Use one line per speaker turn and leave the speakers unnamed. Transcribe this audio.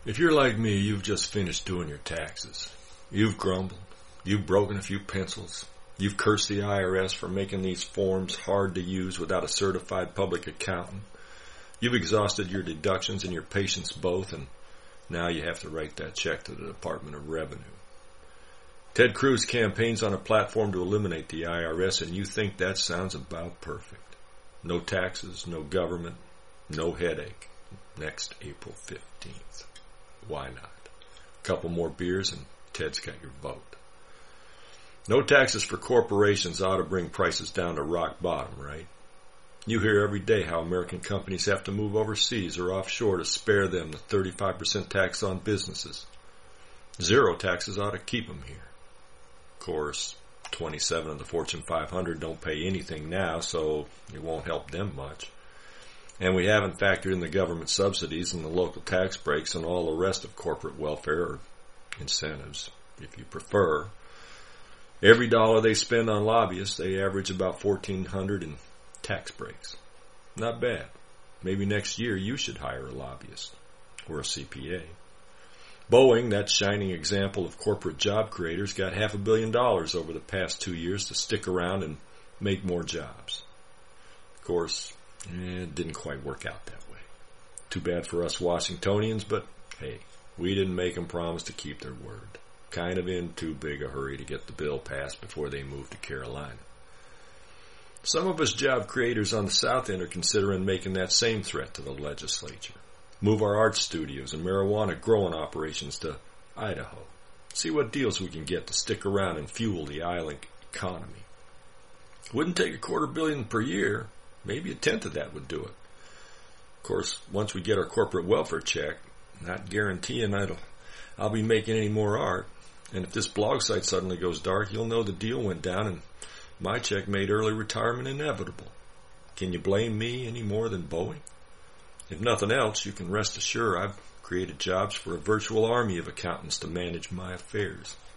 If you're like me, you've just finished doing your taxes. You've grumbled. You've broken a few pencils. You've cursed the IRS for making these forms hard to use without a certified public accountant. You've exhausted your deductions and your patience both, and now you have to write that check to the Department of Revenue. Ted Cruz campaigns on a platform to eliminate the IRS, and you think that sounds about perfect. No taxes, no government, no headache. Next April 15th. Why not? A couple more beers and Ted's got your vote. No taxes for corporations ought to bring prices down to rock bottom, right? You hear every day how American companies have to move overseas or offshore to spare them the 35% tax on businesses. Zero taxes ought to keep them here. Of course, 27 of the Fortune 500 don't pay anything now, so it won't help them much. And we haven't factored in the government subsidies and the local tax breaks and all the rest of corporate welfare or incentives, if you prefer. Every dollar they spend on lobbyists, they average about $1,400 in tax breaks. Not bad. Maybe next year you should hire a lobbyist or a CPA. Boeing, that shining example of corporate job creators, got $500 million over the past 2 years to stick around and make more jobs. Of course, it didn't quite work out that way. Too bad for us Washingtonians, but hey, we didn't make them promise to keep their word. Kind of in too big a hurry to get the bill passed before they moved to Carolina. Some of us job creators on the South End are considering making that same threat to the legislature. Move our art studios and marijuana growing operations to Idaho. See what deals we can get to stick around and fuel the island economy. Wouldn't take $250 million per year. Maybe a tenth of that would do it. Of course, once we get our corporate welfare check, not guaranteeing I'll be making any more art. And if this blog site suddenly goes dark, you'll know the deal went down and my check made early retirement inevitable. Can you blame me any more than Boeing? If nothing else, you can rest assured I've created jobs for a virtual army of accountants to manage my affairs.